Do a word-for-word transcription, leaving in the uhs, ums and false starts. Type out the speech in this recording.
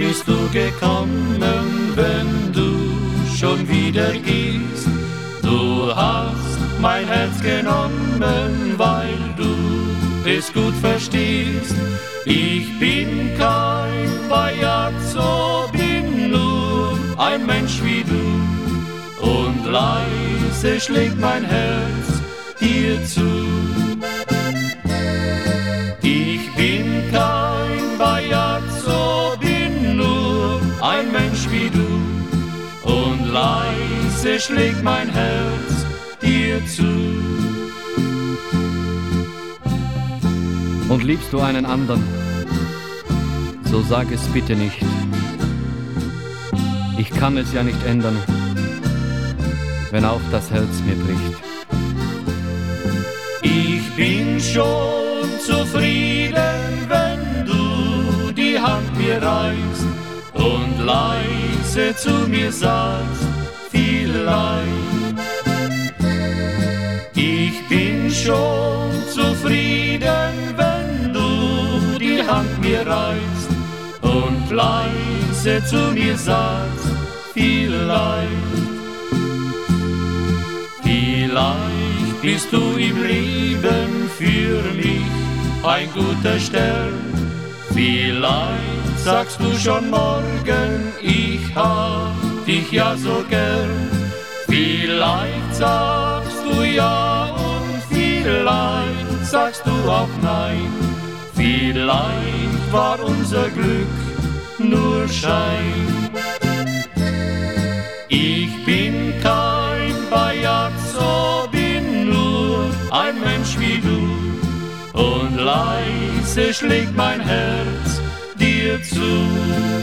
bist du gekommen, wenn du schon wieder gehst. Du hast mein Herz genommen, weil du es gut verstehst. Ich bin kein Bajazzo, bin nur ein Mensch wie du, und leise schlägt mein Herz dir zu. Ich bin kein Bajazzo, bin nur ein Mensch wie du, und leise schlägt mein Herz dir zu. Und liebst du einen anderen, so sag es bitte nicht. Ich kann es ja nicht ändern, wenn auch das Herz mir bricht. Ich bin schon zufrieden, wenn du die Hand mir reichst und leise zu mir sagst, vielleicht. Ich bin schon zufrieden, wenn du die Hand mir reichst und leise zu mir sagst, vielleicht. Vielleicht bist du im Leben für mich ein guter Stern. Vielleicht sagst du schon morgen, ich hab dich ja so gern. Vielleicht sagst du ja und vielleicht sagst du auch nein. Vielleicht war unser Glück nur Schein. Ich bin kein Bajazzo, bin nur ein Mensch wie du, und leise schlägt mein Herz dir zu.